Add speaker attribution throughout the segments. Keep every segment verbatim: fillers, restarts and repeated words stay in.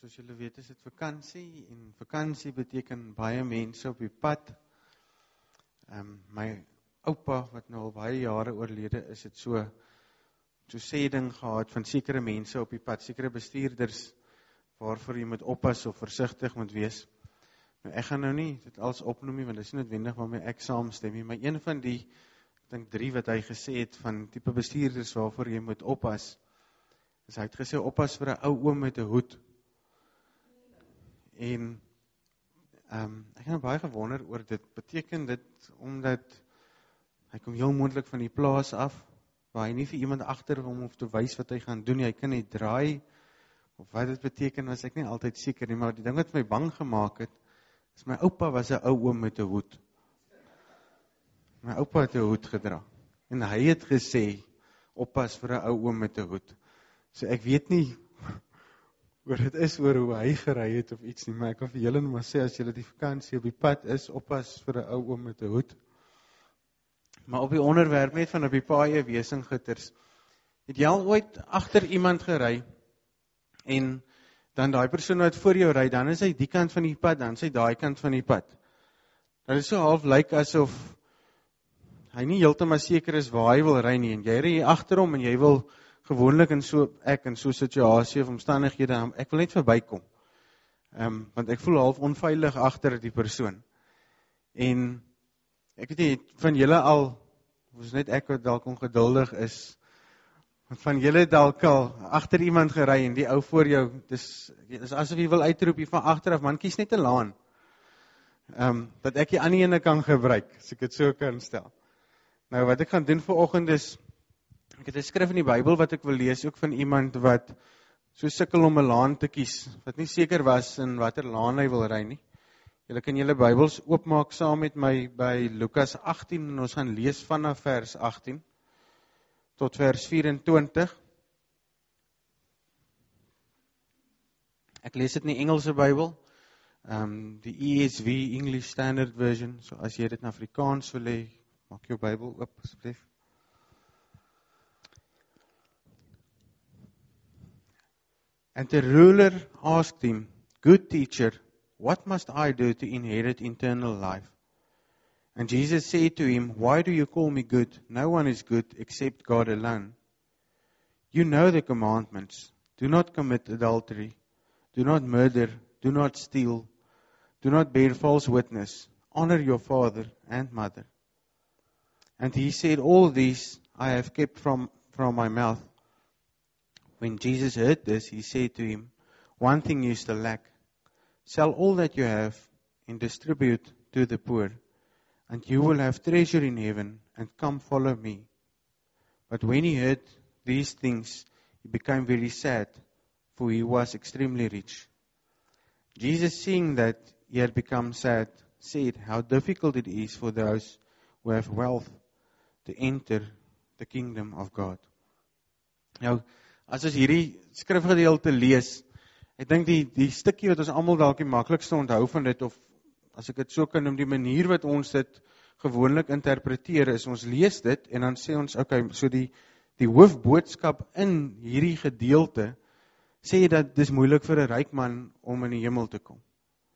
Speaker 1: Soos julle weet is dit vakansie en vakansie beteken baie mense op die pad. Um, my oupa wat nou al baie jare oorlede is, het so so sê ding gehad van sekere mense op die pad, sekere bestuurders waarvoor jy moet oppas of versigtig moet wees. Nou ek gaan nou nie dit alles opnoem nie, want dit is nie noodwendig waarmee ek saamstem nie, maar een van die, ek dink drie wat hy gesê het van tipe bestuurders waarvoor jy moet oppas, is hy het gesê oppas vir 'n ou oom met 'n hoed. En um, ek het baie gewonder oor dit, beteken dit, omdat hy kom heel moontlik van die plaas af, waar hy nie vir iemand agter hom hoef te wys wat hy gaan doen, hy kan net draai, of wat dit beteken, was ek nie altyd seker nie, maar die ding wat my bang gemaak het, is my oupa was 'n ou oom met 'n hoed. My oupa het 'n hoed gedra, en hy het gesê, oppas vir 'n ou oom met 'n hoed. So ek weet nie, oor dit is oor hoe hy gery het of iets nie, maar ek kan vir julle maar sê, as julle die vakansie op die pad is, oppas vir 'n ou oom met 'n hoed. Maar op die onderwerp net van op die paaie wesinggitters, het jy al ooit agter iemand gery, en dan daai persoon wat voor jou ry, dan is hy die kant van die pad, dan is hy daai kant van die pad. Dat is so half lyk asof hy nie heeltemal seker is waar hy wil ry nie, en jy ry agter hom, en jy wil gewoonlik in so, ek in so 'n situasie of omstandighede, ek wil net verbykom. Um, want ek voel half onveilig agter die persoon. En ek weet nie, van julle al, of is net ek wat dalk ongeduldig is, van julle dalk al agter iemand gery en die ou voor jou, dis, dis asof jy wil uitroep hier van agteraf, man, kies net 'n laan. Um, dat ek die ander ene kan gebruik, as ek dit so kan stel. Nou, wat ek gaan doen vanoggend is, ek het 'n skrif in die Bybel wat ek wil lees, ook van iemand wat so sukkel om 'n laan te kies, wat nie seker was in watter laan hy wil ry nie. Julle kan julle Bybels oopmaak saam met my by Lukas agttien, en ons gaan lees vanaf vers agttien tot vers vyf-en-twintig. Ek lees dit in die Engelse Bybel, um, die E S V, English Standard Version, so as jy dit in Afrikaans wil hê, maak jou Bybel oop asseblief. And the ruler asked him, "Good teacher, what must I do to inherit eternal life?" And Jesus said to him, "Why do you call me good? No one is good except God alone. You know the commandments. Do not commit adultery. Do not murder. Do not steal. Do not bear false witness. Honor your father and mother." And he said, "All these I have kept from, from my mouth." When Jesus heard this, he said to him, "One thing you still lack. Sell all that you have and distribute to the poor, and you will have treasure in heaven, and come follow me." But when he heard these things, he became very sad, for he was extremely rich. Jesus, seeing that he had become sad, said, "How difficult it is for those who have wealth to enter the kingdom of God." Nou, as ons hierdie skrifgedeelte lees, ek dink die, die stukkie wat ons almal dalk die maklikste onthou van dit, of as ek dit so kan noem, die manier wat ons dit gewoonlik interpreteer, is ons lees dit, en dan sê ons, okay, so die, die hoofboodskap in hierdie gedeelte, sê dat dis moeilik vir 'n ryk man om in die hemel te kom.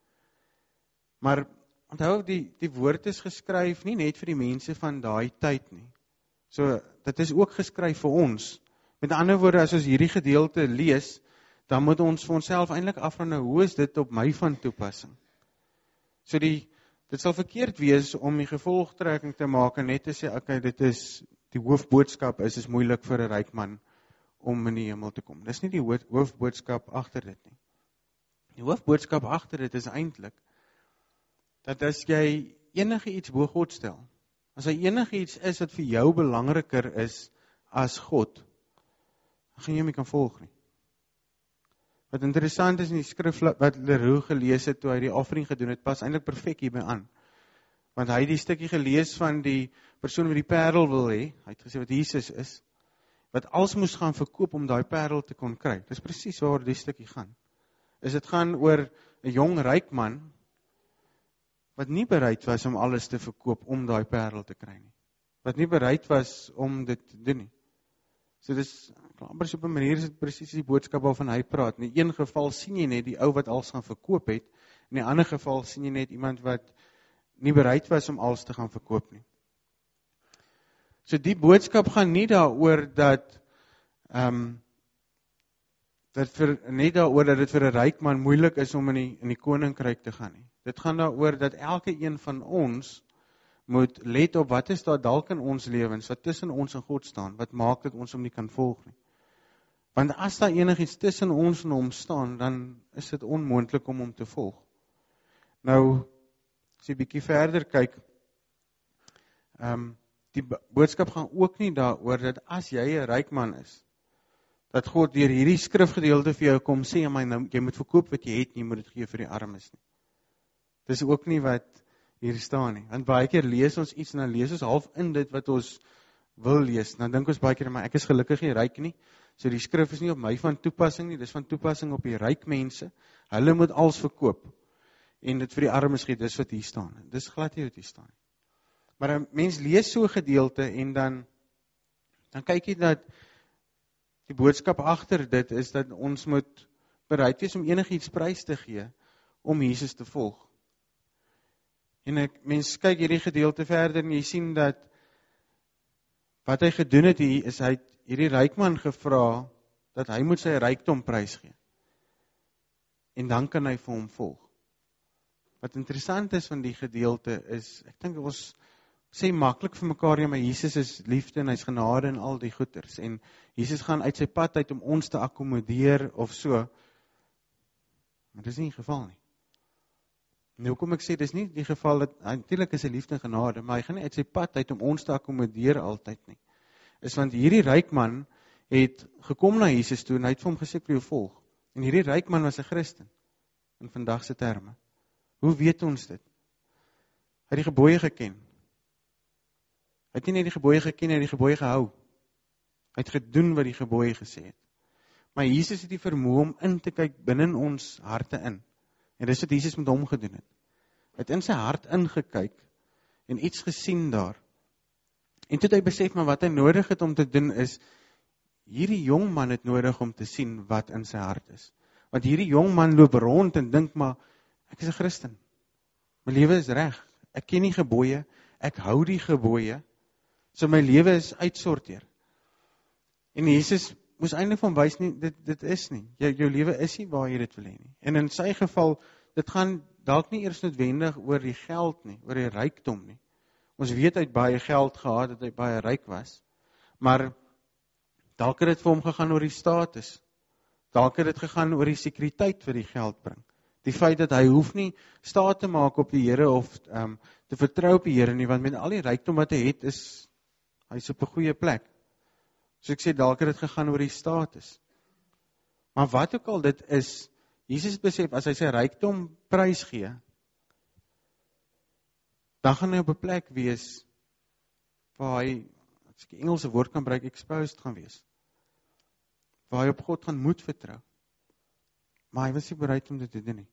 Speaker 1: Maar, onthou, die, die woord is geskryf nie net vir die mense van daai tyd nie. So, dit is ook geskryf vir ons. Met ander woorde, as ons hierdie gedeelte lees, dan moet ons vir onsself eintlik afvra, nou, hoe is dit op my van toepassing? So die, dit sal verkeerd wees om die gevolgtrekking te maak en net te sê, okay, dit is, die hoofboodskap is, is moeilik vir 'n ryk man om in die hemel te kom. Dis nie die hoofboodskap agter dit nie. Die hoofboodskap agter dit is eintlik, dat as jy enige iets bo God stel, as hy enige iets is wat vir jou belangriker is as God, dan gaan jy hom nie kan volg nie. Wat interessant is in die skrif wat Leroux gelees het, toe hy die offering gedoen het, pas eintlik perfek hierby aan. Want hy het die stukkie gelees van die persoon wat die parel wil hê, hy het gesê wat Jesus is, wat alles moes gaan verkoop om daai parel te kon kry. Dis presies waar die stukkie gaan. Is dit gaan oor 'n jong ryk man, wat nie bereid was om alles te verkoop om daai parel te kry nie. Wat nie bereid was om dit te doen nie. So dis, amper so op 'n manier is dit presies die boodskap waarvan hy praat. In die een geval sien jy net die ou wat alles gaan verkoop het, in die ander geval sien jy net iemand wat nie bereid was om alles te gaan verkoop nie. So die boodskap gaan nie daaroor dat, um, dat vir, nie daaroor dat dit vir 'n ryk man moeilik is om in die, in die koninkryk te gaan nie. Dit gaan daaroor dat elke een van ons moet let op wat is daar dalk in ons lewens, wat tussen ons en God staan, wat maak dat ons hom nie kan volg nie. Want as daar enigiets tussen ons en hom staan, dan is dit onmoontlik om hom te volg. Nou, as jy bietjie verder kyk, um, die boodskap gaan ook nie daaroor dat as jy 'n ryk man is, dat God deur hierdie skrifgedeelte vir jou kom sê, maar nou, jy moet verkoop wat jy het, jy moet dit gee vir die armes nie. Dis ook nie wat hier staan nie. Want baie keer lees ons iets en dan lees ons half in dit wat ons wil lees. Dan dink ons baie keer, maar ek is gelukkig nie ryk nie. So die skrif is nie op my van toepassing nie, dis van toepassing op die ryk mense. Hulle moet alles verkoop en dit vir die armes gee, dis wat hier staan. Dis glad nie wat hier staan nie. Maar 'n mens lees so 'n gedeelte en dan dan kyk jy dat die boodskap agter dit is dat ons moet bereid wees om enigiets prys te gee om Jesus te volg. En ek mens kyk hierdie gedeelte verder en jy sien dat wat hy gedoen het hier is hy het hierdie ryk man gevra dat hy moet sy rykdom prys gee. En dan kan hy vir hom volg. Wat interessant is van die gedeelte is, ek dink ons sê maklik vir mekaar, ja, maar Jesus is liefde en hy's genade en al die goeders. En Jesus gaan uit sy pad uit om ons te akkommodeer of so. Maar dis nie die geval nie. Nou kom ek sê, dis nie die geval dat, natuurlik is hy liefde en genade, maar hy gaan nie uit sy pad uit om ons te akkommodeer altyd nie. Is want hierdie ryk man het gekom na Jesus toe en hy het vir hom gesê, ek wil jou volg. En hierdie ryk man was 'n Christen, in vandag se terme. Hoe weet ons dit? Hy het die gebooie geken. Hy het nie net die gebooie geken, hy het die gebooie gehou. Hy het gedoen wat die gebooie gesê het. Maar Jesus het die vermoë om in te kyk binne ons harte in. En dis wat Jesus met hom gedoen het. Hy het in sy hart ingekyk en iets gesien daar. En toe het hy besef, maar wat hy nodig het om te doen is, hierdie jong man het nodig om te sien wat in sy hart is. Want hierdie jong man loop rond en dink, maar ek is 'n Christen. My lewe is reg. Ek ken die gebooie, ek hou die gebooie, so my lewe is uitsorteer. En Jesus moes eintlik van wys nie, dit, dit is nie. Jou, jou lewe is nie waar jy dit wil hê nie. En in sy geval, dit gaan dalk nie eers noodwendig oor die geld nie, oor die rykdom nie. Ons weet hy het baie geld gehad, dat hy baie ryk was. Maar dalk het dit vir hom gegaan oor die status. Dalk het dit gegaan oor die sekuriteit wat die geld bring. Die feit dat hy hoef nie staat te maak op die Here of um, te vertrou op die Here nie, want met al die rykdom wat hy het, is hy is op 'n goeie plek. So ek sê, dalk het dit gegaan oor die status. Maar wat ook al dit is, Jesus besef, as hy sy rykdom prys gee, dan gaan hy op 'n plek wees, waar hy, as ek die Engelse woord kan gebruik, exposed gaan wees. Waar hy op God gaan moet vertrou. Maar hy was nie bereid om dit te doen nie.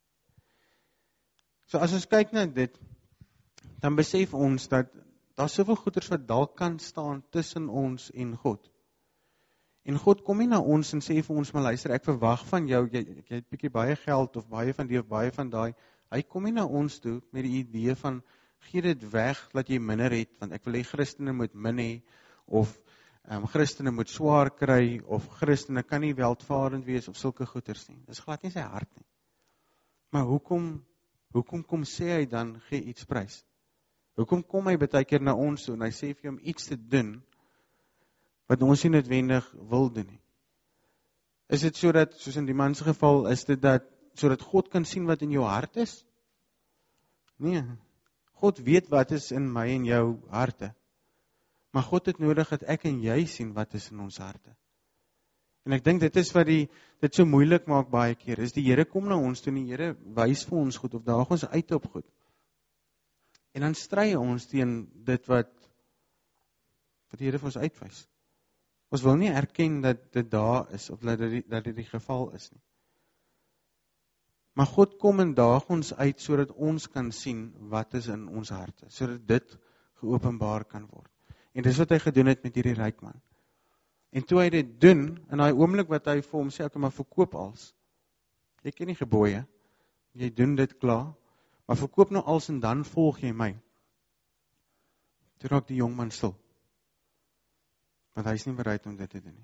Speaker 1: So as ons kyk na dit, dan besef ons dat daar soveel goeders wat dalk kan staan tussen ons en God. En God kom nie na ons en sê vir ons, maar luister, ek verwag van jou, jy, jy het bietjie baie geld, of baie van die, of baie van daai. Hy kom nie na ons toe met die idee van, gee dit weg, dat jy minder het, want ek wil hê Christene moet min hê, of um, Christene moet swaar kry, of Christene kan nie welvarend wees, of sulke goeders nie. Dis glad nie sy hart nie. Maar hoekom, hoekom kom sê hy dan, gee iets prys? Hoekom kom hy baie keer na ons toe, en hy sê vir jou om iets te doen, wat ons nie noodwendig wil doen nie? Is dit so dat, soos in die man se geval, is dit dat, so dat God kan sien wat in jou hart is? Nee, God weet wat is in my en jou harte. Maar God het nodig dat ek en jy sien wat is in ons harte. En ek dink dit is wat die, dit so moeilik maak baie keer, is die Here kom na ons toe, en die Here wys vir ons goed, of daag ons uit op goed. En dan stry ons teen dit wat, wat die Here vir ons uitwys. Ons wil nie erken dat dit daar is, of dat dit, dat dit die geval is nie. Maar God kom en daag ons uit, sodat ons kan sien wat is in ons harte, sodat dit geopenbaar kan word. En dis wat hy gedoen het met hierdie ryk man. En toe hy dit doen, in daai oomblik wat hy vir hom sê, ek maar verkoop als. Jy ken die gebooie, jy doen dit klaar, maar verkoop nou als en dan volg jy my. Toe raak die jongman stil, want hy is nie bereid om dit te doen nie.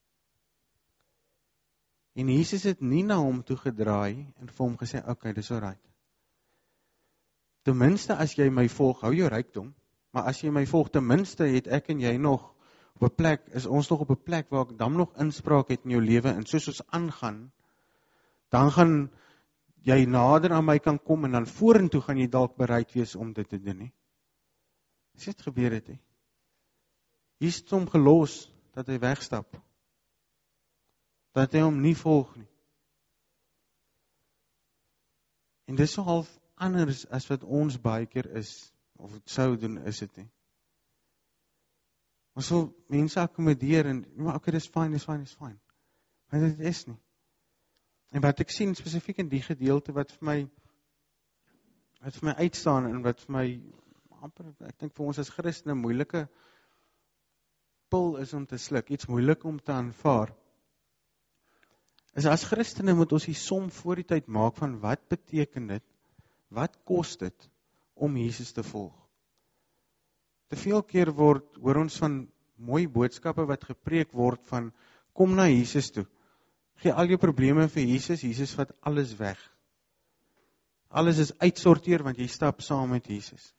Speaker 1: En Jesus het nie na hom toe gedraai en vir hom gesê, oké, okay, dis alright. Ten minste as jy my volg, hou jou rykdom, maar as jy my volg, ten minste het ek en jy nog op 'n plek, is ons nog op 'n plek waar ek dan nog inspraak het in jou lewe, en soos ons aangaan, dan gaan jy nader aan my kan kom, en dan vorentoe gaan jy dalk bereid wees om dit te doen nie. Dis dit gebeur het, he. Hier is hom gelos, dat hy wegstap, dat hy hom nie volg nie. En dis so half anders as wat ons baie keer is, of het sou doen, is dit nie. Ons wil mense akkommodeer, en, maar ok, dis fine, dis fine, dis fine. Maar dit is nie. En wat ek sien, spesifiek in die gedeelte, wat vir my, wat vir my uitstaan, en wat vir my, amper, ek dink vir ons as Christene, moeilike pil is om te sluk, iets moeilik om te aanvaar, is as Christene moet ons die som voor die tyd maak van wat beteken dit, wat kos dit om Jesus te volg. Te veel keer word, hoor ons van mooi boodskappe wat gepreek word van, kom na Jesus toe, gee al jou probleme vir Jesus, Jesus vat alles weg. Alles is uitsorteer, want jy stap saam met Jesus.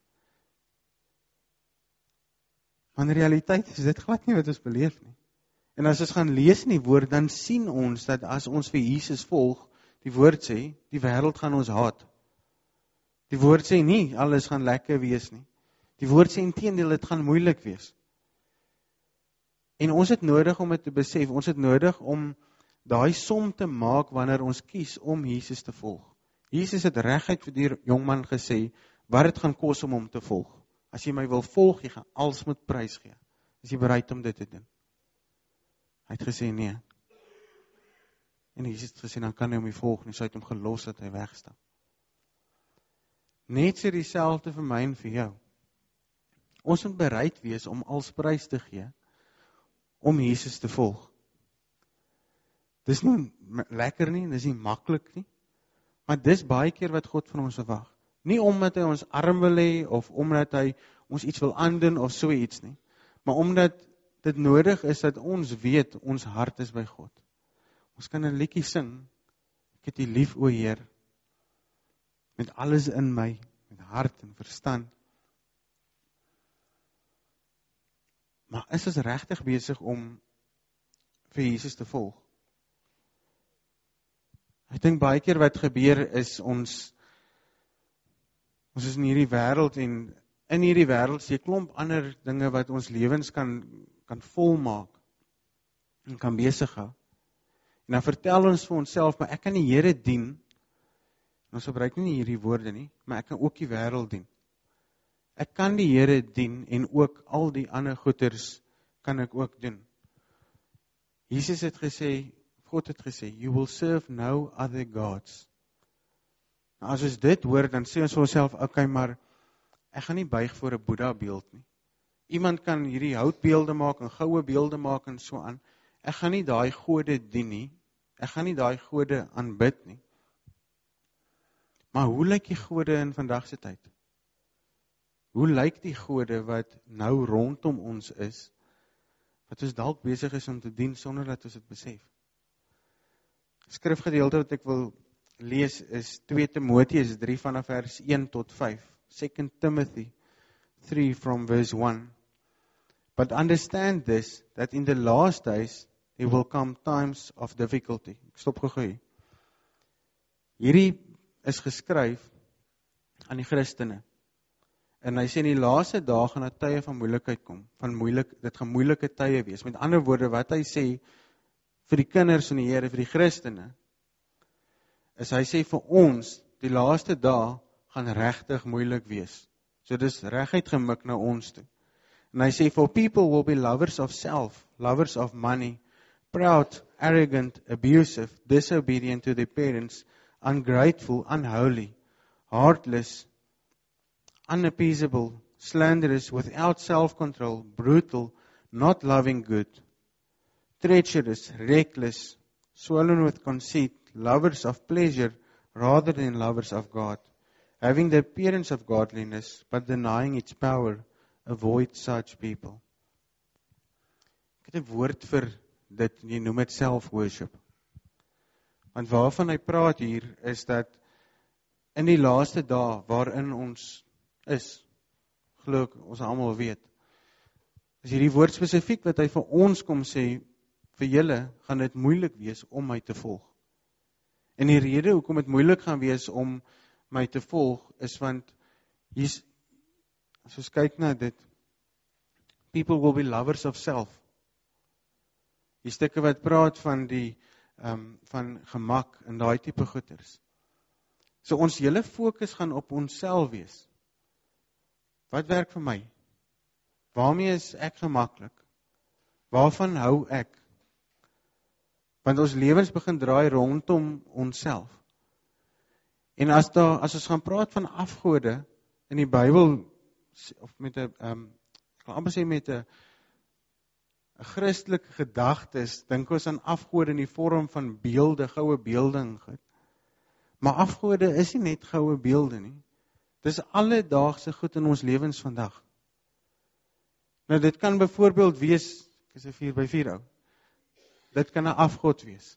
Speaker 1: Maar in realiteit is dit glad nie wat ons beleef nie. En as ons gaan lees in die woord, dan sien ons dat as ons vir Jesus volg, die woord sê, die wêreld gaan ons haat. Die woord sê nie, alles gaan lekker wees nie. Die woord sê inteendeel, dit gaan moeilik wees. En ons het nodig om dit te besef, ons het nodig om daai som te maak wanneer ons kies om Jesus te volg. Jesus het reguit vir die jongman gesê, wat het gaan kos om hom te volg. As jy my wil volg, jy gaan alles moet prys gee. Is jy bereid om dit te doen? Hy het gesê nee. En Jesus het gesê, dan kan hy hom nie volg nie, so hy het hom gelos dat hy wegstap. Net sê dieselfde vir my en vir jou. Ons moet bereid wees om als prys te gee, om Jesus te volg. Dis nie lekker nie, dis nie maklik nie, maar dis baie keer wat God van ons verwag. Nie omdat hy ons arm wil hê, of omdat hy ons iets wil aandoen, of so iets nie, maar omdat dit nodig is dat ons weet, ons hart is by God. Ons kan 'n liedjie sing, ek het U lief, o Heer, met alles in my, met hart en verstand. Maar is ons regtig besig om vir Jesus te volg? Ek dink baie keer wat gebeur is ons ons is in hierdie wêreld, en in hierdie wêreld is 'n klomp ander dinge wat ons lewens kan kan volmaak en kan besig hou. En dan vertel ons vir onsself, maar ek kan die Here dien. En ons gebruik nie hierdie woorde nie, maar ek kan ook die wêreld dien. Ek kan die Here dien en ook al die ander goeders kan ek ook doen. Jesus het gesê, God het gesê, you will serve no other gods. Nou as ons dit hoor, dan sê ons vir onsself, okay, maar ek gaan nie buig voor 'n Boeddha beeld nie. Iemand kan hierdie houtbeelde maak en goue beelde maak en so aan. Ek gaan nie daai gode dien nie. Ek gaan nie daai gode aanbid nie. Maar hoe lyk die gode in vandag se tyd? Hoe lyk die gode wat nou rondom ons is, wat ons dalk besig is om te dien sonder dat ons dit besef? Skrifgedeelte wat ek wil lees is twee Timoteus drie vanaf vers een tot vyf. Second Timothy three from verse one. But understand this, that in the last days there will come times of difficulty. Ek stop gou-gou. Hierdie is geskryf aan die Christene. En hy sê in die laaste dae gaan daar tye van moeilikheid kom, van moeilik, dit gaan moeilike tye wees. Met ander woorde, wat hy sê vir die kinders van die Here, vir die Christene, is hy sê vir ons, die laaste dae gaan regtig moeilik wees. So dis reguit gemik na ons toe. En hy sê, for people will be lovers of self, lovers of money, proud, arrogant, abusive, disobedient to their parents, ungrateful, unholy, heartless, unappeasable, slanderous, without self-control, brutal, not loving good, treacherous, reckless, swollen with conceit, lovers of pleasure rather than lovers of God, having the appearance of godliness, but denying its power. Avoid such people. Ek het 'n woord vir dit, en jy noem dit self-worship. Want waarvan hy praat hier, is dat in die laaste dae, waarin ons is, glo ek, ons almal weet, is hierdie woord spesifiek wat hy vir ons kom sê, vir julle gaan dit moeilik wees om my te volg. En die rede hoekom dit moeilik gaan wees om my te volg, is want, hier's, as ons kyk na dit, people will be lovers of self. Die stukke wat praat van die, um, van gemak en daai tipe goeders. So ons hele fokus gaan op onsself wees. Wat werk vir my? Waarmee is ek gemaklik? Waarvan hou ek? Want ons lewens begin draai rondom onsself. En as, daar, as ons gaan praat van afgode in die Bybel, of met 'n, um, ek kan amper sê met 'n 'n Christelike gedagtes, dink ons aan afgode in die vorm van beelde, goue beelding. Maar afgode is nie net goue beelde nie. Dis alledaagse goed in ons lewens vandag. Nou dit kan byvoorbeeld wees, ek is 'n vier by vier ou. Dit kan 'n afgod wees.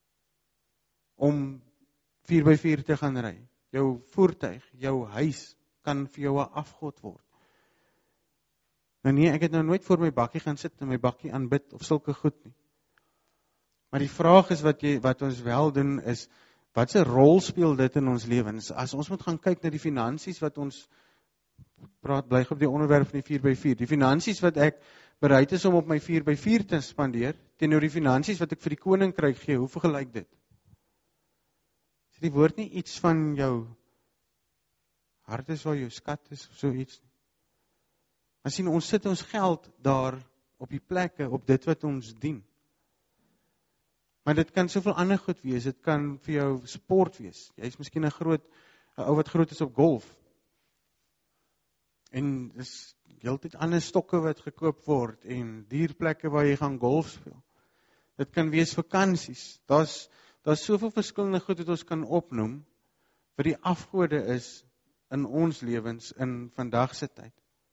Speaker 1: Om vier by vier te gaan ry. Jou voertuig, jou huis kan vir jou 'n afgod word. Nou nee, ek het nou nooit voor my bakkie gaan sit en my bakkie aanbid of sulke goed nie. Maar die vraag is wat jy wat ons wel doen is, wat 'n rol speel dit in ons lewens? As ons moet gaan kyk na die finansies wat ons praat, bly op die onderwerp van die vier by vier. Die finansies wat ek bereid is om op my vier by vier te spandeer, teenoor die finansies wat ek vir die koninkryk gee, hoe vergelyk dit? Is die woord nie iets van jou hart is waar jou skat is, of so iets? Maar sien, ons sit ons geld daar op die plekke, op dit wat ons dien. Maar dit kan soveel ander goed wees, dit kan vir jou sport wees. Jy is miskien 'n groot, 'n ou wat groot is op golf. En dis heeltyd ander stokke wat gekoop word, en dierplekke waar jy gaan golf speel. Dit kan wees vakansies. Daar's, daar's soveel verskillende goed wat ons kan opnoem, wat die afgode is in ons lewens, in vandag se tyd.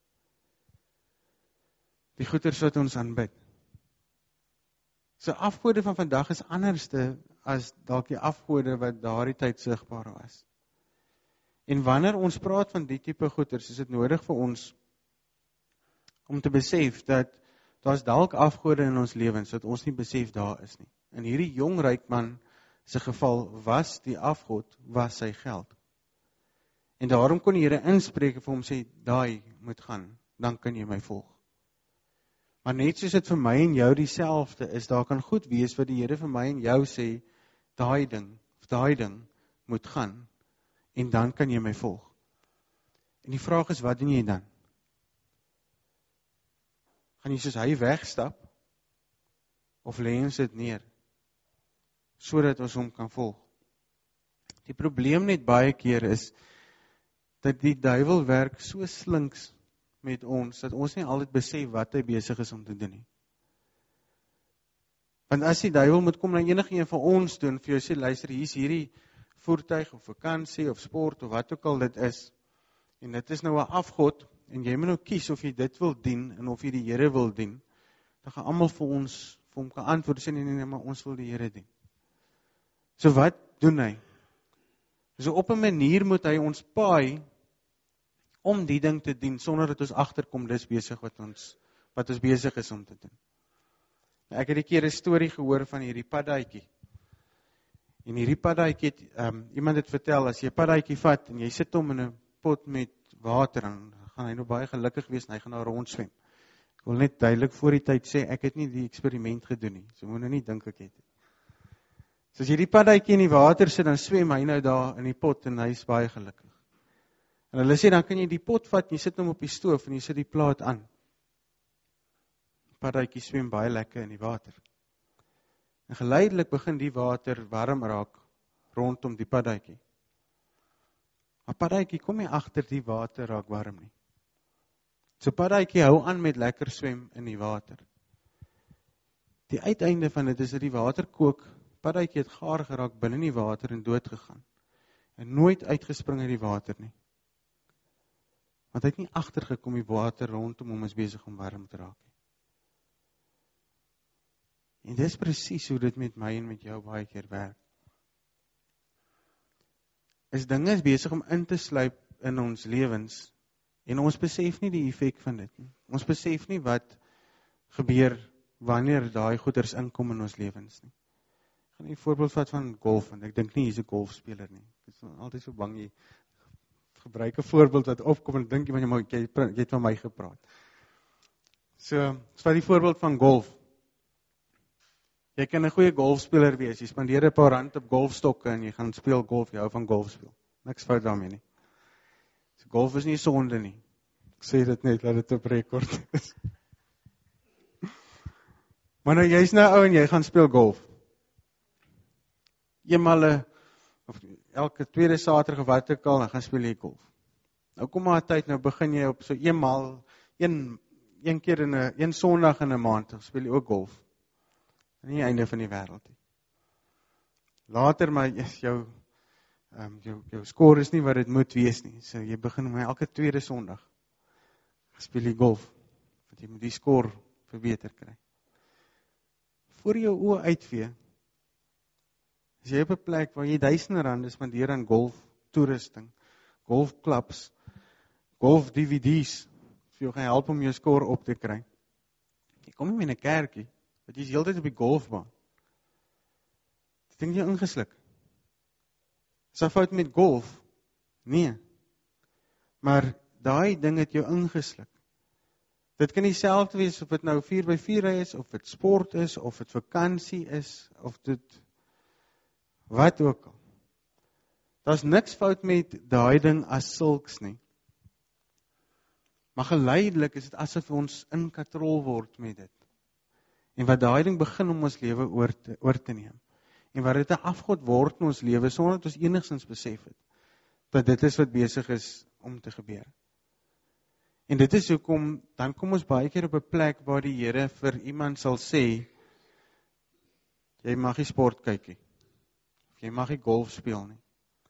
Speaker 1: Die goeders wat ons aanbid. So afgode van vandag is anderste as dalk die afgode wat daardie tyd sigbaar was. En wanneer ons praat van die tipe goeders, is dit nodig vir ons om te besef dat daar's dalk afgode in ons lewens wat ons nie besef daar is nie. In hierdie jong ryk man se geval was die afgod was sy geld. En daarom kon die Here inspreek en vir hom sê, daai moet gaan, dan kan jy my volg. Maar net soos dit vir my en jou dieselfde is, daar kan goed wees wat die Here vir my en jou sê, daai ding, of daai ding moet gaan, en dan kan jy my volg. En die vraag is, wat doen jy dan? Gaan jy soos hy wegstap, of lê ons dit neer, sodat ons hom kan volg? Die probleem net baie keer is, dat die duiwel werk so slinks met ons, dat ons nie altyd besef wat hy besig is om te doen nie. Want as die duiwel moet kom na enige een van ons doen, vir jou sê, luister, hier is hierdie voertuig, of vakansie, of sport, of wat ook al dit is, en dit is nou 'n afgod, en jy moet nou kies of jy dit wil dien, en of jy die Here wil dien, dan gaan almal vir ons, vir hom kan antwoord, sê, nee, nee, nee, maar ons wil die Here dien. So wat doen hy? So op 'n manier moet hy ons paai, om die ding te dien, sonder dat ons agterkom, dis besig wat ons, wat ons besig is om te doen. Ek het 'n keer 'n storie gehoor van hierdie paddaatjie. En hierdie paddaatjie het, um, iemand het vertel, as jy 'n paddaatjie vat, en jy sit hom in 'n pot met water, dan gaan hy nou baie gelukkig wees, en hy gaan nou rondswem. Ek wil net duidelik voor die tyd sê, ek het nie die eksperiment gedoen nie, so moet nou nie dink ek het. So as jy die paddaatjie in die water sit, dan swem hy nou daar in die pot, en hy is baie gelukkig. En hulle sê, dan kan jy die pot vat, en jy sit hom op die stoof, en jy sit die plaat aan. Paddaatjie swem baie lekker in die water. En geleidelik begin die water warm raak, rondom die paddaatjie. Maar paddaatjie kom nie agter die water raak warm nie. So paddaatjie hou aan met lekker swem in die water. Die uiteinde van dit is dat die water kook, paddatjie het gaar geraak binne die water en dood gegaan. En nooit uitgespring uit die water nie. Want hy het nie agtergekom die water rondom hom is besig om warm te raak nie. En dis presies hoe dit met my en met jou baie keer werk. Is dinge is besig om in te sluip in ons lewens, en ons besef nie die effek van dit nie. Ons besef nie wat gebeur wanneer daai goeders inkom in ons lewens nie. Ek gaan 'n voorbeeld vat van golf, want ek dink nie hier's 'n golfspeler nie. Ek is altyd so bang jy gebruik 'n voorbeeld wat opkom en dink jy maar jy, jy het van my gepraat. So, so die voorbeeld van golf. Jy kan 'n goeie golfspeler wees, jy spandeer 'n paar rand op golfstokke en jy gaan speel golf, jy hou van golf speel. Niks fout daarmee nie. So golf is nie sonde nie. Ek sê dit net, laat dit op rekord is. Maar nou jy's nou ou en jy gaan speel golf. Eenmal of elke tweede Saterdag of wat ook al, dan gaan speel jy golf. Nou kom maar 'n tyd, nou begin jy op so eenmal, een, een keer in 'n een Sondag in 'n maand, dan speel jy ook golf. Nie einde van die wêreld nie. Later maar is jou, um, jou, jou score is nie wat dit moet wees nie. So jy begin met elke tweede Sondag speel jy golf, want jy moet die score verbeter kry. Voor jou oë uitvee, is jy op 'n plek waar jy duisende rande spandeer aan golf toerusting, golfklubs, golf D V D's, vir jou gaan help om jou score op te kry. Jy kom nie met 'n kerkie, want jy is heeltyd op die golfbaan. Dit ding jy ingesluk. Is daar fout met golf? Nee. Maar daai ding het jou ingesluk. Dit kan dieselfde wees of dit nou vier by vier is, of dit sport is, of dit vakansie is, of dit wat ook al. Daar's niks fout met daai ding as sulks nie. Maar geleidelik is dit asof ons in kontrol word met dit. En wat daai ding begin om ons lewe oor te, oor te neem. En wat dit 'n afgod word in ons lewe, sonder dat ons enigstens besef het, dat dit is wat besig is om te gebeur. En dit is hoekom, dan kom ons baie keer op 'n plek waar die Here vir iemand sal sê, jy mag nie sport kyk nie, of jy mag nie golf speel nie.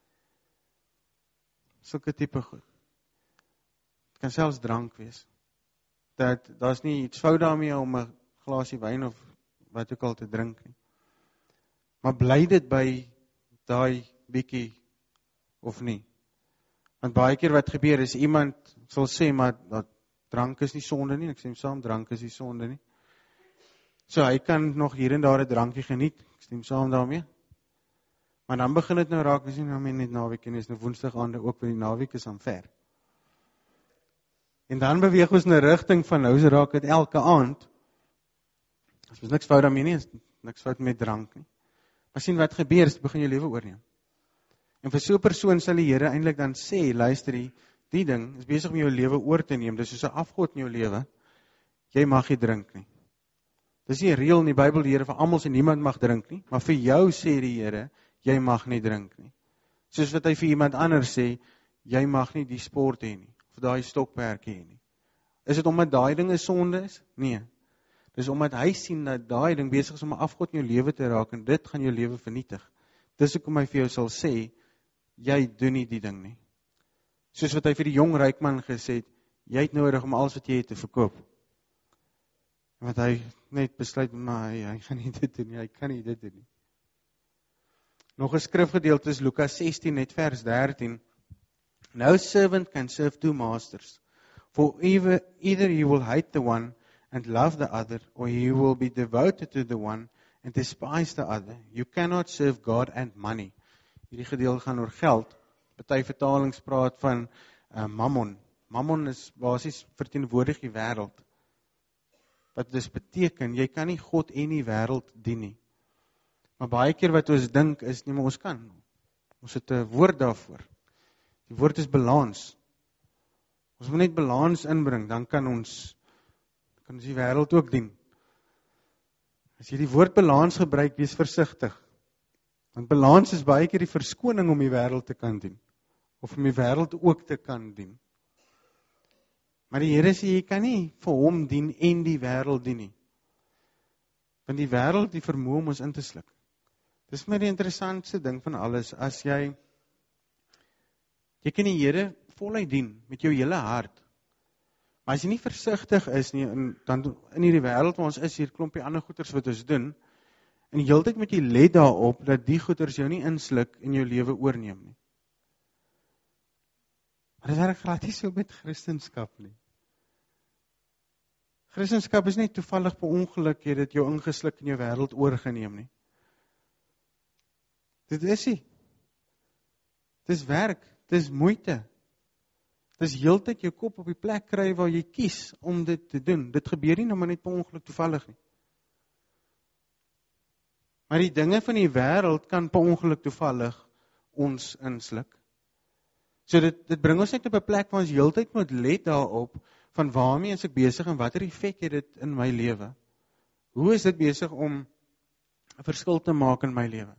Speaker 1: Sulke tipe goed. Het kan selfs drank wees. Dat, daar's nie iets fout daarmee om 'n glasie wyn of wat ook al te drink nie. Maar bly dit by daai bietjie of nie. Want baie keer wat gebeur is, iemand sal sê, maar dat drank is nie sonde nie, ek stem saam, drank is nie sonde nie. So hy kan nog hier en daar 'n drankie geniet, ek stem saam daarmee. Maar dan begin dit nou raak, is nie nou net naweek en is nou woensdag aande ook, want die naweek is aan ver. En dan beweeg ons in 'n rigting van nou, so raak dit elke aand. As ons niks fout daarmee nie, is niks fout met drank nie. Maar sien wat gebeur, is begin jou lewe oorneem. En vir so 'n persoon sal die Here eintlik dan sê, luister die, die ding is besig om jou lewe oor te neem, dis soos 'n afgod in jou lewe, jy mag nie drink nie. Dis nie 'n reël in die Bybel, die Here vir almal sê niemand mag drink nie, maar vir jou sê die Here, jy mag nie drink nie. Soos wat hy vir iemand anders sê, jy mag nie die sport hê nie, of daai stokperdjie hê nie. Is dit omdat daai ding 'n sonde is? Nee. Dis omdat hy sien dat daai ding besig is om 'n afgod in jou lewe te raak en dit gaan jou lewe vernietig. Dis hoekom hy vir jou sal sê, jy doen nie die ding nie. Soos wat hy vir die jong ryk man gesê het, jy het nodig om alles wat jy het te verkoop. En wat hy net besluit, maar hy, hy gaan nie dit doen nie, hy kan nie dit doen nie. Nog 'n skrifgedeelte is Lukas sestien, net vers dertien. No servant can serve two masters, for either, either he will hate the one and love the other, or he will be devoted to the one and despise the other. You cannot serve God and money. Hierdie gedeelte gaan oor geld. Party vertalings praat van uh, mammon. Mammon is basies verteenwoordig die wêreld. Wat dis beteken, jy kan nie God en die wêreld dien nie. Maar baie keer wat ons dink is, nie maar ons kan. Ons het 'n woord daarvoor. Die woord is balans. Ons moet net balans inbring, dan kan ons kan ons die wêreld ook dien. As jy die woord balans gebruik, wees versigtig. Want balans is baie keer die verskoning om die wêreld te kan dien. Of om die wêreld ook te kan dien. Maar die Here sê, jy kan nie vir hom dien en die wêreld dien nie. Want die wêreld die vermoë om ons in te sluk. Dis my die interessantste ding van alles, as jy, jy kan die Here voluit dien, met jou hele hart, maar as jy nie versigtig is nie, en dan in hierdie wêreld waar ons is, hier klompie ander goeders wat ons doen, en die hele tyd moet jy let daarop, dat die goeders jou nie insluk, en jou lewe oorneem nie. Maar dit werk glad nie so met Christendom nie. Christendom is nie toevallig per ongeluk, jy dit jou ingesluk in jou wêreld oorgeneem nie. Dit is nie. Dit is werk, dit is moeite. Dit is heeltyd jou kop op die plek kry waar jy kies om dit te doen. Dit gebeur nie nou maar net per ongeluk toevallig nie. Maar die dinge van die wêreld kan per ongeluk toevallig ons insluk. So dit, dit bring ons net op 'n plek waar ons heeltyd moet let daarop, van waarmee is ek besig en watter effek het dit in my lewe? Hoe is dit besig om 'n verskil te maak in my lewe?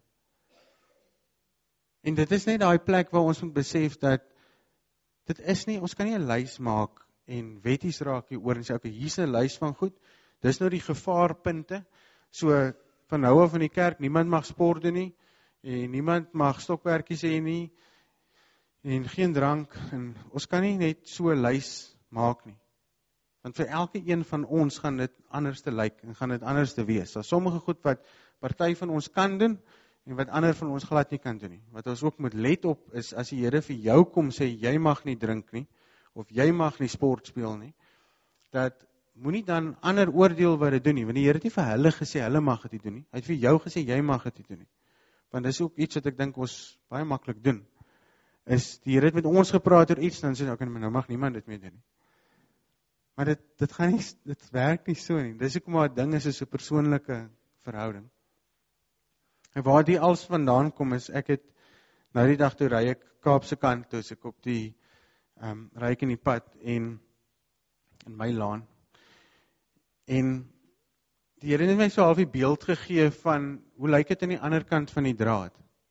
Speaker 1: En dit is net daai plek waar ons moet besef dat dit is nie, ons kan nie 'n lys maak en wetties raak hier oor en sê, okay, hier is 'n lys van goed, dis nou die gevaarpunte, so van nou af in die kerk, niemand mag sport doen nie, en niemand mag stokperdjies hê nie, en geen drank, en ons kan nie net so 'n lys maak nie. Want vir elke een van ons gaan dit anders te lyk, en gaan dit anders te wees. Daar is sommige goed wat party van ons kan doen, en wat ander van ons glad nie kan doen nie. Wat ons ook moet let op, is as die Here vir jou kom sê, jy mag nie drink nie, of jy mag nie sport speel nie, dat moenie dan ander oordeel wat dit doen nie, want die Here het nie vir hulle gesê, hulle mag dit nie doen nie, hy het vir jou gesê, jy mag dit nie doen nie, want dis ook iets wat ek dink ons baie maklik doen, is die Here het met ons gepraat oor iets, dan sê, okay, nou mag niemand dit meer doen nie, maar dit, dit gaan nie, dit werk nie so nie, dis ook maar ding is, is 'n persoonlike verhouding. En waar die als vandaan kom is, ek het, nou die dag toe ry ek Kaapse kant toe, so ek op die, um, ry ek in die pad, en, in my laan, en, die Here het my so half die beeld gegee van, hoe lyk dit aan die ander kant van die draad?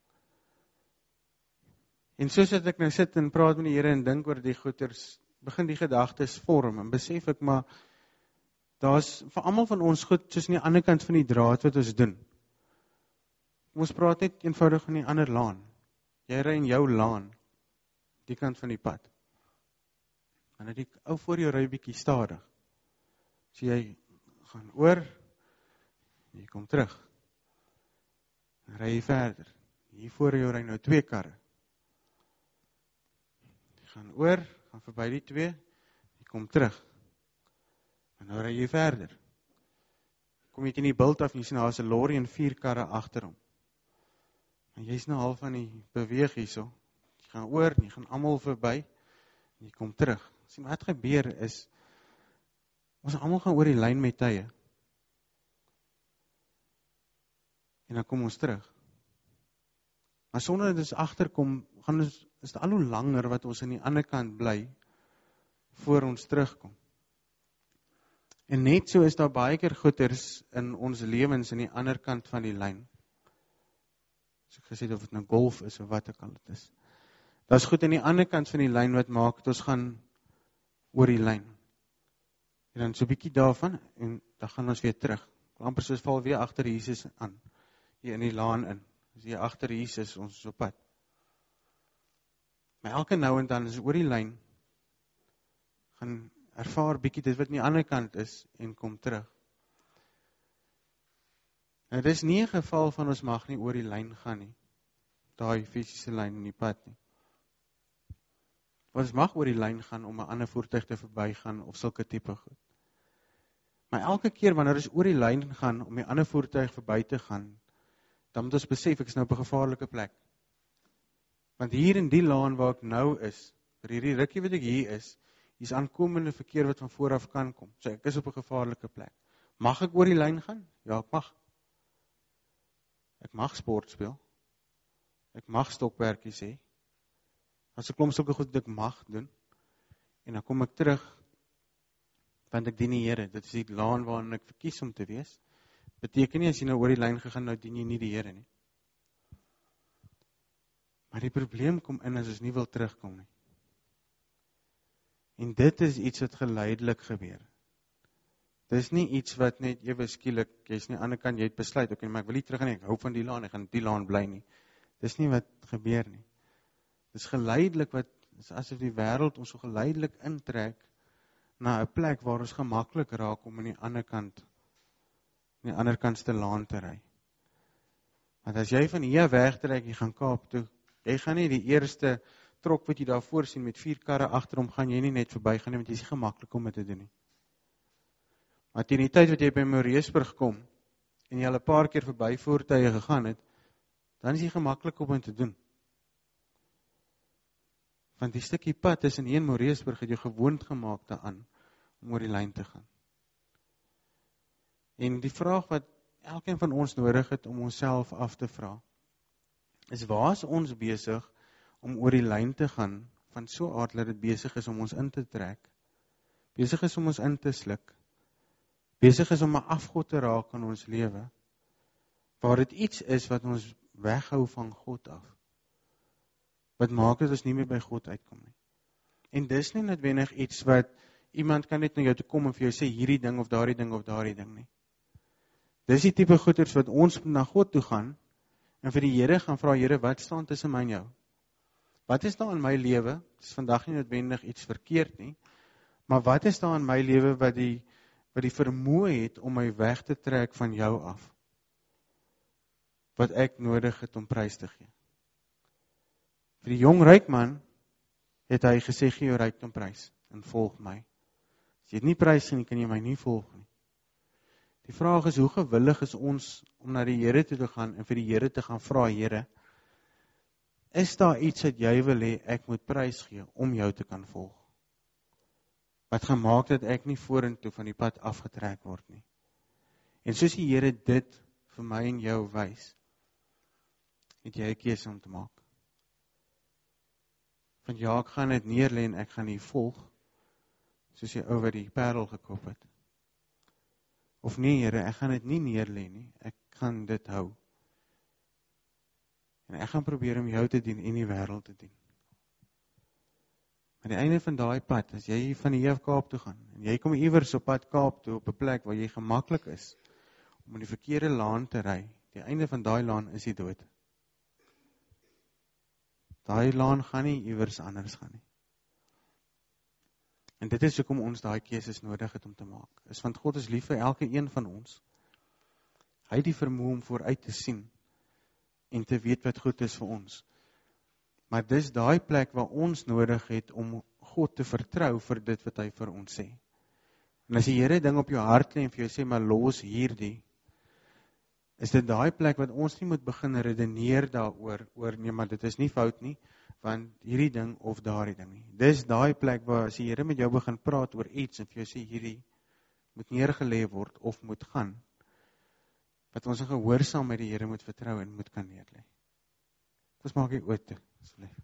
Speaker 1: En soos dat ek nou sit en praat met die Here en dink oor die goeders, begin die gedagtes vorm, en besef ek maar, daar is vir almal van ons goed, soos aan die ander kant van die draad wat ons doen. Ons praat net eenvoudig van die ander laan. Jy ry in jou laan, die kant van die pad. En die ou voor jou ry bietjie stadig. So jy gaan oor, jy kom terug. Dan ry jy verder. Hier voor jou ry nou twee karre. Jy gaan oor, gaan verby die twee, jy kom terug. En nou ry jy verder. Kom jy teen die bult af en jy sien daar is 'n lorry en vier karre agter hom. En jy is nou half van die beweeg hierso. Jy gaan oor, jy gaan almal verby, en jy kom terug. Sien, wat gebeur is, ons almal gaan oor die lyn met tye. En dan kom ons terug. Maar sonder dat ons agterkom, gaan ons, is dit al hoe langer wat ons aan die ander kant bly, voor ons terugkom. En net so is daar baie keer goeders in ons lewens aan die ander kant van die lyn. As ek gesê het of dit nou golf is of wat ook al dit is. Dat is goed aan die ander kant van die lyn wat maak, dat ons gaan oor die lyn. En dan so 'n bietjie daarvan, en dan gaan ons weer terug. Amper soos val weer agter Jesus aan, hier in die laan in. As jy agter Jesus, ons is op pad. Maar elke nou en dan, as oor die lyn, gaan ervaar bietjie dit wat aan die ander kant is, en kom terug. Nou, dit is nie 'n geval van ons mag nie oor die lyn gaan nie. Daai fisiese lyn in die pad nie. Ons mag oor die lyn gaan om 'n ander voertuig te verbygaan of sulke tipe goed. Maar elke keer wanneer ons oor die lyn gaan om die ander voertuig verby te gaan, dan moet ons besef ek is nou op 'n gevaarlike plek. Want hier in die laan waar ek nou is, vir hierdie rukkie wat ek hier is, hier is aankomende verkeer wat van vooraf kan kom. So ek is op 'n gevaarlike plek. Mag ek oor die lyn gaan? Ja, ek mag. Ek mag sport speel. Ek mag stokperdjies hê. As ek klomp sulke goed wat ek mag doen. En dan kom ek terug, want ek dien die Here. Dit is die laan waarin ek verkies om te wees. Beteken nie as jy nou oor die lyn gegaan, nou dien jy nie die Here nie. Maar die probleem kom in as ons nie wil terugkom nie. En dit is iets wat geleidelik gebeur. Dis nie iets wat net ewe skielik, jy's nie aan die ander kant, jy het besluit, okay, maar ek wil nie terug gaan nie, ek hou van die laan, ek gaan die laan bly nie. Dis nie wat gebeur nie. Dis geleidelik wat, dis asof die wêreld ons so geleidelik intrek na 'n plek waar ons gemaklik raak om aan die ander kant, aan die ander kantste laan te ry. Want as jy van hier wegtrek, jy gaan Kaap toe, jy gaan nie die eerste trok wat jy daar voor sien met vier karre agter hom, gaan jy nie net verby gaan nie, want jy is nie gemaklik om dit te doen nie. Maar teen die tyd wat jy by Moreesburg kom, en jy al 'n paar keer verby voertuie gegaan het, dan is jy gemaklik om dit te doen. Want die stukkie pad tussen hier en Moreesburg het jou gewoond gemaak daaraan, om oor die lyn te gaan. En die vraag wat elkeen van ons nodig het om onsself af te vra, is waar is ons besig om oor die lyn te gaan, van so aard dat dit besig is om ons in te trek, besig is om ons in te sluk, besig is om 'n afgod te raak in ons lewe, waar dit iets is wat ons weghou van God af, wat maak dat ons nie meer by God uitkom nie. En dis nie noodwendig iets wat, iemand kan net na jou toe kom en vir jou sê, hierdie ding of daardie ding of daardie ding nie. Dis die tipe goeders wat ons na God toe gaan, en vir die Here gaan vra, Here, wat staan tussen my en jou? Wat is daar in my lewe? Dit is vandag nie noodwendig iets verkeerd nie, maar wat is daar in my lewe wat die, wat die vermoë het om my weg te trek van jou af? Wat ek nodig het om prys te gee. Vir die jong ryk man het hy gesê, gee jou rykdom prys en volg my. As jy dit nie prys nie, kan jy my nie volg nie. Die vraag is, hoe gewillig is ons om na die Here toe te gaan en vir die Here te gaan vra, Here, is daar iets wat jy wil hê ek moet prys gee om jou te kan volg? Wat gemaak dat ek nie vorentoe van die pad afgetrek word nie. En soos die Here dit vir my en jou wys, het jy 'n keuse om te maak. Van ja, ek gaan dit neerlê en ek gaan U volg, soos die ou wat die parel gekoop het. Of nee, Here, ek gaan dit nie neerlê nie, ek gaan dit hou. En ek gaan probeer om jou te dien en die wêreld te dien. Aan die einde van daai pad, as jy van hier af Kaap toe gaan, en jy kom iewers op pad Kaap toe, op 'n plek waar jy gemaklik is, om in die verkeerde laan te ry, die einde van daai laan is die dood. Daai laan gaan nie iewers anders gaan nie. En dit is hoekom ons daai keuses nodig het om te maak. Is want God is lief vir elke een van ons. Hy het die vermoë om vooruit te sien, en te weet wat goed is vir ons. Maar dis daai plek waar ons nodig het om God te vertrou vir dit wat hy vir ons sê. En as die Here ding op jou hart lê en vir jou sê, maar los hierdie, is dit daai plek wat ons nie moet begin redeneer daaroor, oor nee, maar dit is nie fout nie, want hierdie ding of daardie ding nie. Dis daai plek waar as die Here met jou begin praat oor iets, en vir jou sê, hierdie moet neergelê word, of moet gaan, wat ons in gehoorsaam met die Here moet vertrou en moet kan neerlê. Ons maak die oë toe, asseblief.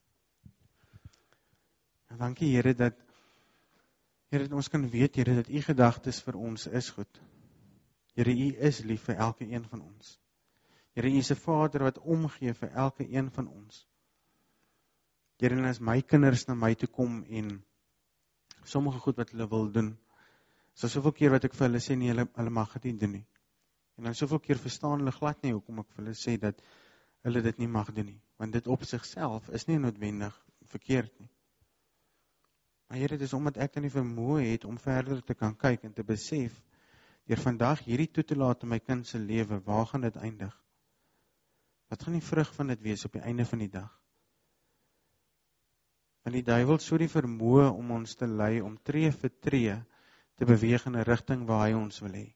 Speaker 1: En dankie Here dat, Here, dat ons kan weet, Here, dat U gedagtes vir ons is goed. Here, U is lief vir elke een van ons. Here, U is 'n Vader wat omgee vir elke een van ons. Here, en as my kinders na my toe kom en sommige goed wat hulle wil doen, so soveel keer wat ek vir hulle sê, nee, hulle, hulle mag dit nie doen nie. En dan soveel keer verstaan hulle glad nie, hoekom ek vir hulle sê dat hulle dit nie mag doen nie. Want dit op sigself is nie noodwendig verkeerd nie. Maar Here, dit is omdat ek dan die vermoë het om verder te kan kyk en te besef, deur vandag hierdie toe te laat in my kind se lewe, waar gaan dit eindig? Wat gaan die vrug van dit wees op die einde van die dag? Want die duiwel so die vermoë om ons te lei, om tree vir tree te beweeg in 'n rigting waar hy ons wil hê.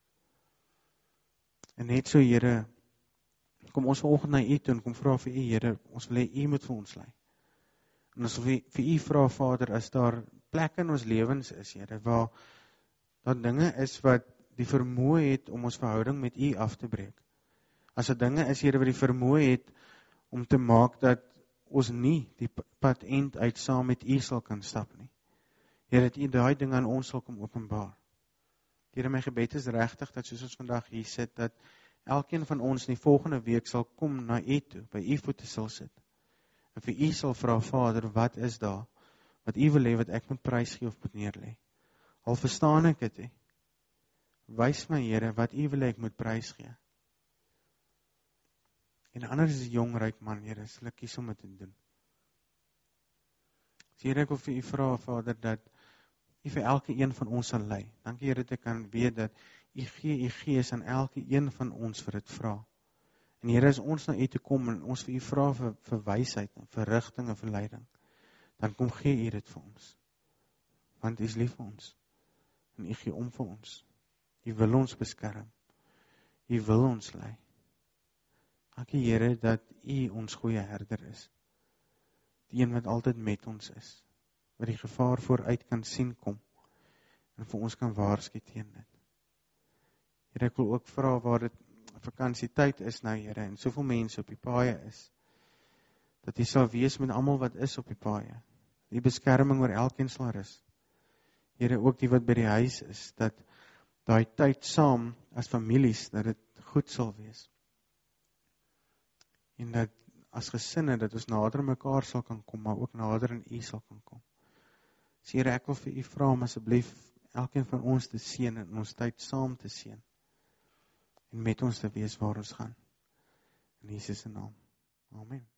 Speaker 1: En net so, Here, kom ons vanoggend na U toe en kom vra vir U, Here, ons wil hê U moet vir ons lei. En ons wil vir U vra, Vader, as daar plekke in ons lewens is, Here, waar daar dinge is wat die vermoë het om ons verhouding met U af te breek. As daar dinge is, Here, wat die vermoë het om te maak dat ons nie die pad eind uit saam met U sal kan stap nie. Here, dat U daai dinge aan ons sal kom openbaar. Here, my gebed is regtig dat soos ons vandag hier sit, dat elkeen van ons in die volgende week sal kom na U toe, by U voete sal sit. En vir U sal vra, Vader, wat is daar, wat U wil hê, wat ek moet prys gee of moet neerlê? Al verstaan ek dit, he. Wys my, Here, wat U wil hê ek moet prys gee. En anders is 'n jong ryk man, Here, sal ek kies om dit te doen. So, Here, ek wil vir U vra, Vader, dat U vir elke een van ons sal lei. Dankie, Here, dat ek kan weet dat U gee U Gees aan elke een van ons vir dit vra. En Here, as ons na U toe kom en ons vir U vra vir, vir wysheid en vir rigting en vir leiding, dan kom gee U dit vir ons. Want U is lief vir ons. En U gee om vir ons. U wil ons beskerm. U wil ons lei. Dankie, Here, dat U ons goeie herder is. Die een wat altyd met ons is. Wat die gevaar vooruit kan sien kom. En vir ons kan waarsku teen dit. Here, ek wil ook vra waar dit vakansietyd is nou, Here, en soveel mense op die paaie is. Dat U sal wees met almal wat is op die paaie. Die beskerming oor elkeen sal rus. Here, ook die wat by die huis is, dat daai tyd saam as families, dat dit goed sal wees. En dat as gesinne, dat ons nader aan mekaar sal kan kom, maar ook nader aan U sal kan kom. So, Here, ek wil vir U vra om asseblief elkeen van ons te seën en ons tyd saam te seën. En met ons te wees waar ons gaan. In Jesus se naam. Amen.